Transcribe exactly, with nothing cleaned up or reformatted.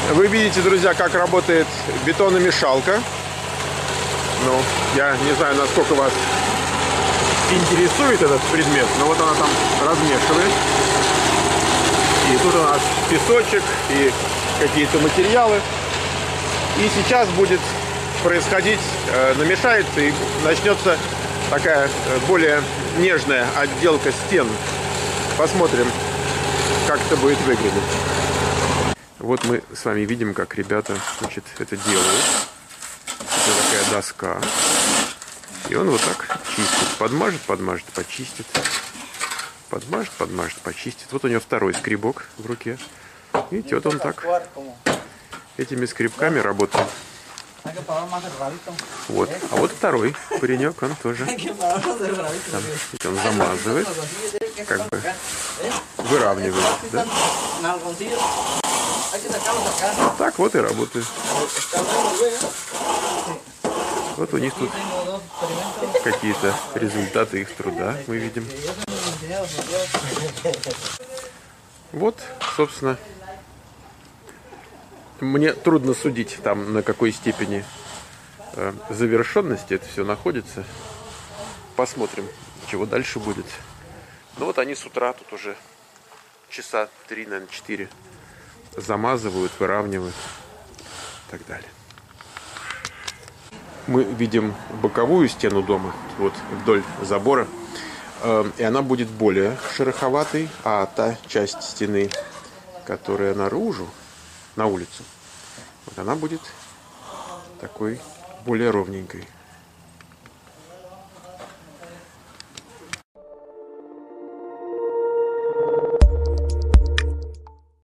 Вы видите, друзья, как работает бетономешалка. Ну, я не знаю, насколько вас интересует этот предмет, но вот она там размешивает. И тут у нас песочек и какие-то материалы. И сейчас будет происходить, э, намешается и начнется такая э, более нежная отделка стен. Посмотрим, как это будет выглядеть. Вот мы с вами видим, как ребята, значит, это делают. Это такая доска. И он вот так чистит. Подмажет, подмажет, почистит. Подмажет, подмажет, почистит. Вот у него второй скребок в руке. Видите, вот он так этими скребками работает. Вот. А вот второй паренек, он тоже. Там, видите, он замазывает, как бы выравнивает. Да? Так вот и работает. Вот у них тут какие-то результаты их труда мы видим. Вот, собственно, мне трудно судить там, на какой степени э, завершенности это все находится. Посмотрим, чего дальше будет. Ну вот они с утра тут уже часа три, наверное, четыре замазывают, выравнивают и так далее. Мы видим боковую стену дома, вот вдоль забора, э, и она будет более шероховатой, а та часть стены, которая наружу, на улицу, вот она будет такой более ровненькой.